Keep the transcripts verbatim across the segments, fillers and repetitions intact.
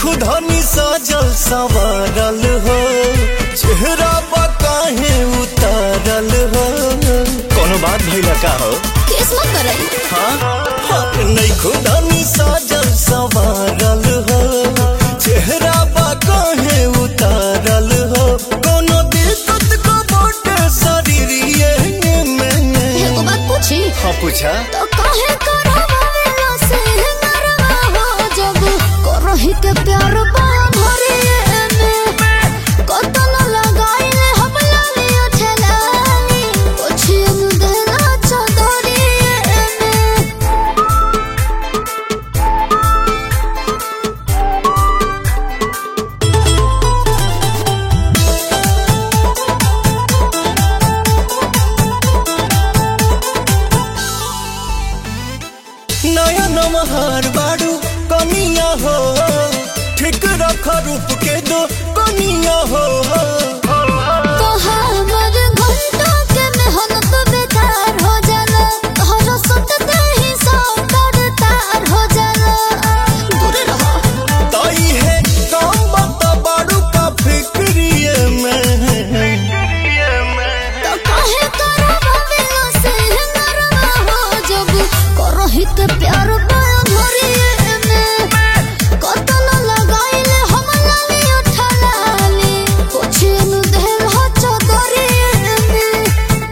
खुदानी साजल संवारल हो, चेहरा पर काहे उतारल हो। कोनो बात भइला का हो? किस्मत करई हाँ हाँ नहीं खुदानी साजल संवारल हो, चेहरा पर काहे उतारल हो। कोनो दिक्कत को बोटे शरीरिये में। एगो बात पूछी? हाँ पूछा। तो काहे करवावेला से मरवा हो जब करही के प्यार बा भरिए में। कतल लगाइले हम लालियो ठेलानी, ओछिन देला चदरिए में। नया नमहार बाड़ू कनिया हो, ठीक रख रूप के दो कनिया हो। तो हमर घंटा के मेहनत बेकार हो जाला, हर सटते ही सब तार हो जाला। दूर रहो ताई है काम बता बाड़ू का फिक्रिये में। तो काहे करवावेला से मरवा हो जब करही के प्यार बा भरिए में। कतल लगाइले हम लालियो ठलाली, ओछिन देला चदरिए में।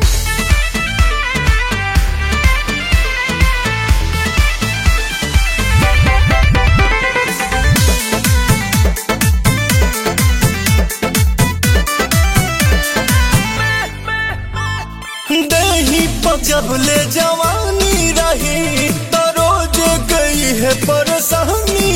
देही पर जब ले जवानी रही तो रोज गई है परेशानी